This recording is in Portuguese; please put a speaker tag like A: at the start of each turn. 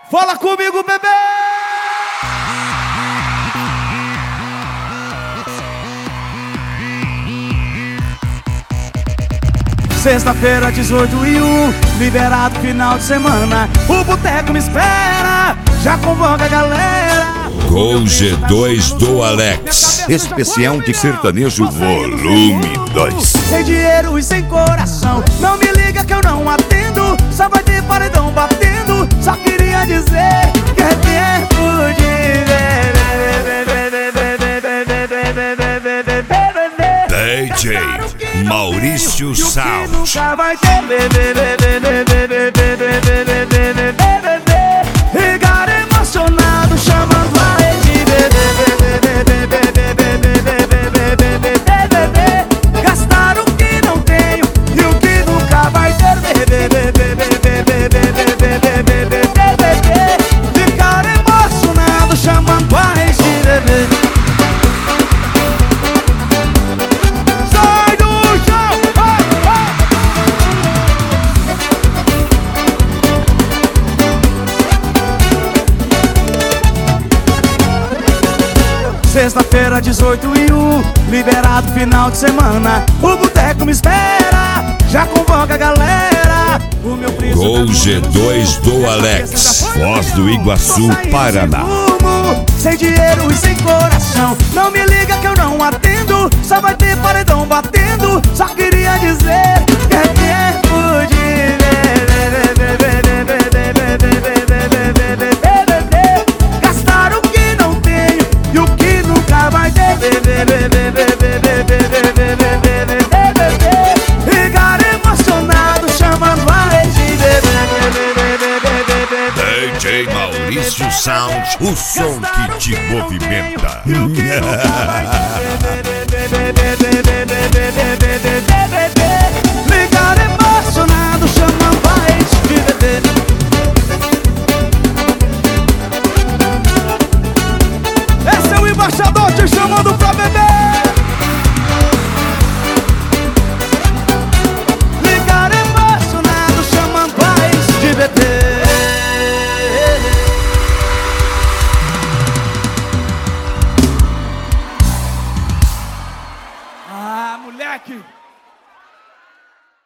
A: Fala comigo, bebê! Sexta-feira, 18h01, liberado final de semana. O boteco me espera, já convoca a galera.
B: Gol G2 do Alex, especial de sertanejo volume 2.
A: Sem dinheiro e sem coração, não me liga que eu não atendo. Só vai ter paredão batendo, só queria dizer que é tempo de
B: DJ Maurício Sound.
A: nunca vai ter ficar emocionado chamando a rede. Gastar o que não tenho e o que nunca vai ter. Ficar emocionado chamando a rede. Sexta-feira, 18h01, liberado final de semana. O boteco me espera, já convoca a galera. O meu príncipe
B: Gol G2 do Alex, Foz do Iguaçu, Paraná.
A: Sem dinheiro e sem coração, não me liga que eu não atendo. Só vai ter paredão batendo, só queria dizer que é tempo de gastar o que não tenho e o que nunca vai ter. Ficar emocionado chamando a rede.
B: DJ Maurício Sound, o som que te movimenta.